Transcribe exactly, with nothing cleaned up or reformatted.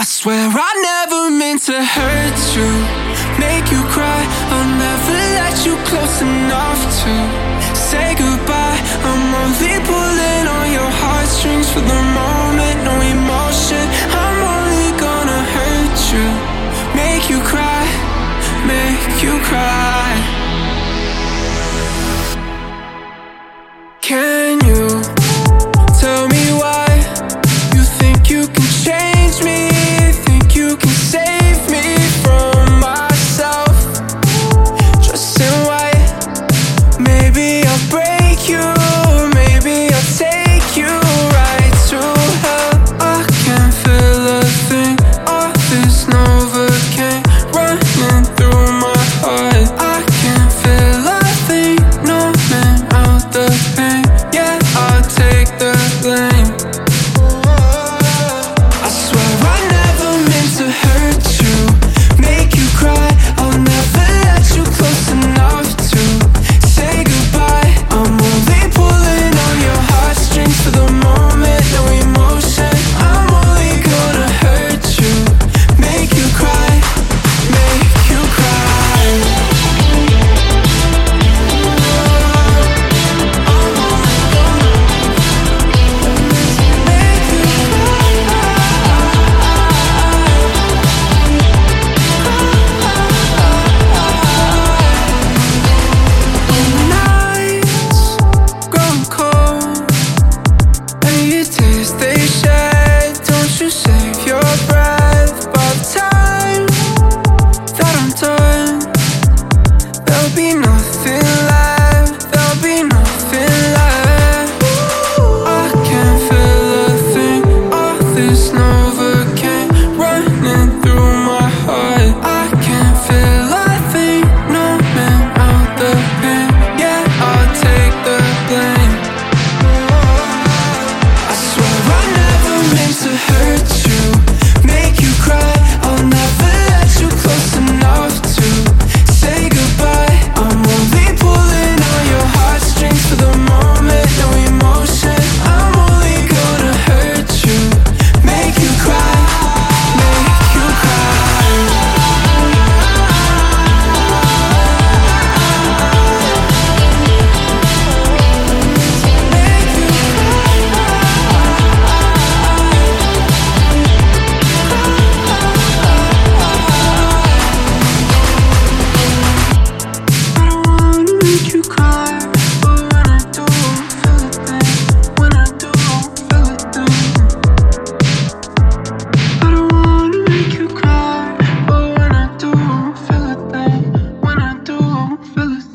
I swear I never meant to hurt you, make you cry. I'll never let you close enough to say goodbye. I'm only pulling on your heartstrings for the moment, no emotion. I'm only gonna hurt you, make you cry, make you cry. Can you tell me why you think you can change me? Think you can save me from myself? Dressed in white, maybe I'll break you, maybe I'll take you right to hell. I can't feel a thing, all this Novocaine running through my heart. I can't feel a thing, numbing out the pain. Yeah, I'll take the blame. I swear I never meant to hurt you, make you cry. I'll never let you close enough to say goodbye. I'm only pulling on your heartstrings for the moment, no emotion. I'm only gonna hurt you, make you cry, make you cry. I'm only gonna make you nights grow cold and your tears they shed. Don't you save your breath. By the time that I'm done, there'll be nothing left, there'll be nothing left. I can't feel a thing, all this Novocaine running through my heart. I can't feel a thing, numbing out the pain. Yeah, I'll take the blame. I swear I never meant to hurt you, make you cry. I'll never let you close enough to say goodbye. I'm only pulling on your heartstrings for the moment, no emotion. I'm only gonna hurt you, make you cry, make you cry. Make you I don't wanna make you cry, but when I do, feel a thing. When I do, feel a thing. I don't wanna make you cry, but when I do, feel a thing. When I do, feel a thing.